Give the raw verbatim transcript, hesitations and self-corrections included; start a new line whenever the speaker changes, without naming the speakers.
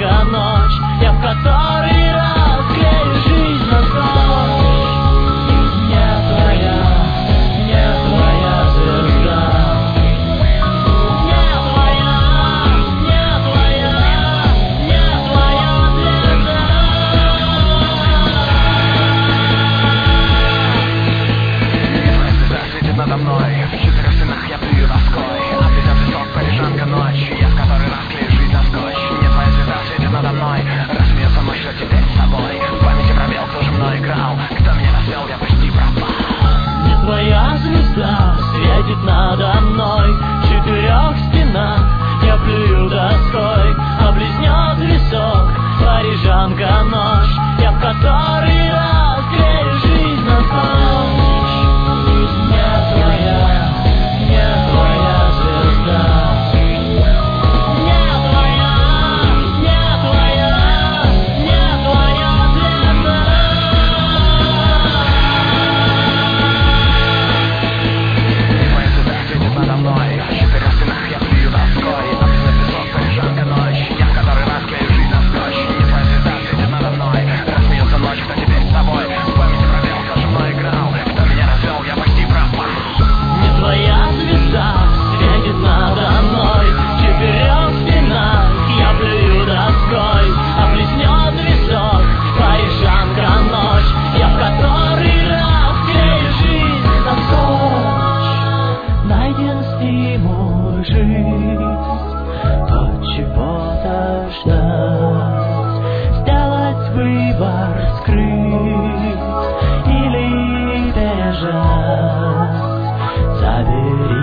парижанка ночь, я в который раз клею жизнь на скотч. Не твоя, не твоя звезда. Не твоя, не твоя, не твоя звезда.
Твоя звезда светит надо мной, в четырех стенах я плюю доской. Облетев висок, парижанка ночь, я в который раз клею жизнь на скотч. Не твоя звезда светит надо мной, рассмеется ночь, что теперь с тобой. В памяти пробел, кто же мной играл, кто меня развел, я почти пропал.
Не твоя звезда светит надо мной, в четырех стенах я плюю доской. Облизнет висок, парижанка ночь, я в который раз клею жизнь на скотч. Не твоя, не твоя звезда. Не твоя, не твоя, не твоя звезда.
Твоя звезда светит надо мной, в четырех стенах я плюю доской. Облизнет висок, парижанка ночь, я в который раз клею жизнь на скотч. Не твоя звезда светит надо мной, рассмеется ночь, кто теперь с тобой. В памяти пробел, кто же мной играл, кто меня развел, я почти пропал.
Не твоя звезда светит надо мной, в четырех стенах я плюю доской. Облизнет висок, парижанка ночь, я в который раз клею жизнь на скотч. Найден стимул жить, от чего-то ждать, сделать выбор, скрыть или бежать. Забери